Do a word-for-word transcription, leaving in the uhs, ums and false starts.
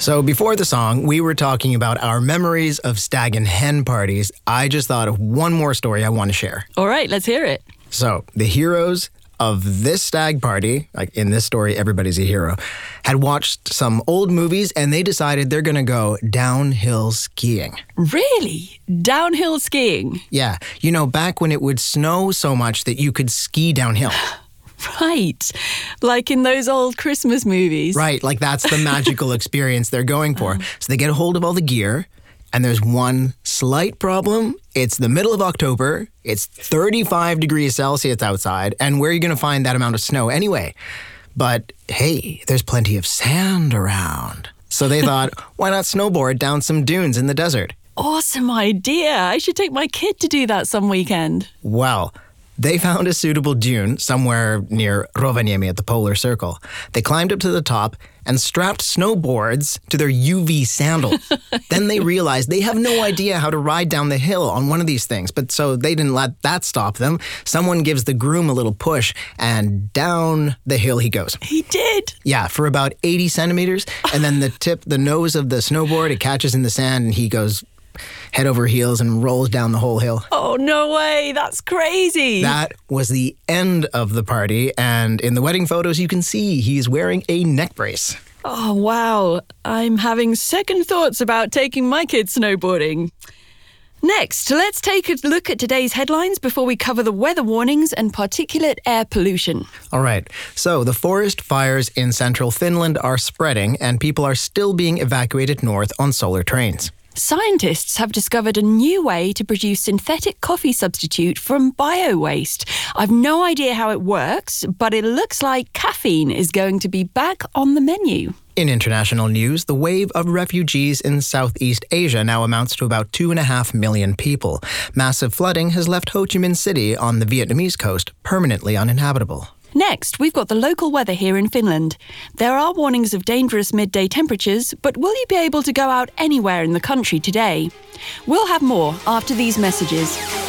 So before the song, we were talking about our memories of stag and hen parties. I just thought of one more story I want to share. All right, let's hear it. So the heroes of this stag party, like in this story, everybody's a hero, had watched some old movies and they decided they're going to go downhill skiing. Really? Downhill skiing? Yeah. You know, back when it would snow so much that you could ski downhill. Right. Like in those old Christmas movies. Right. Like that's the magical experience they're going for. So they get a hold of all the gear. And there's one slight problem. It's the middle of October. It's thirty-five degrees Celsius outside. And where are you going to find that amount of snow anyway? But hey, there's plenty of sand around. So they thought, why not snowboard down some dunes in the desert? Awesome idea. I should take my kid to do that some weekend. Well, they found a suitable dune somewhere near Rovaniemi at the Polar Circle. They climbed up to the top and strapped snowboards to their U V sandals. Then they realized they have no idea how to ride down the hill on one of these things. But so they didn't let that stop them. Someone gives the groom a little push and down the hill he goes. He did? Yeah, for about eighty centimeters. And then the tip, the nose of the snowboard, it catches in the sand and he goes head over heels and rolls down the whole hill. Oh, no way. That's crazy. That was the end of the party. And in the wedding photos, you can see he's wearing a neck brace. Oh, wow. I'm having second thoughts about taking my kids snowboarding. Next, let's take a look at today's headlines before we cover the weather warnings and particulate air pollution. All right. So the forest fires in central Finland are spreading and people are still being evacuated north on solar trains. Scientists have discovered a new way to produce synthetic coffee substitute from bio-waste. I've no idea how it works, but it looks like caffeine is going to be back on the menu. In international news, the wave of refugees in Southeast Asia now amounts to about two and a half million people. Massive flooding has left Ho Chi Minh City on the Vietnamese coast permanently uninhabitable. Next, we've got the local weather here in Finland. There are warnings of dangerous midday temperatures, but will you be able to go out anywhere in the country today? We'll have more after these messages.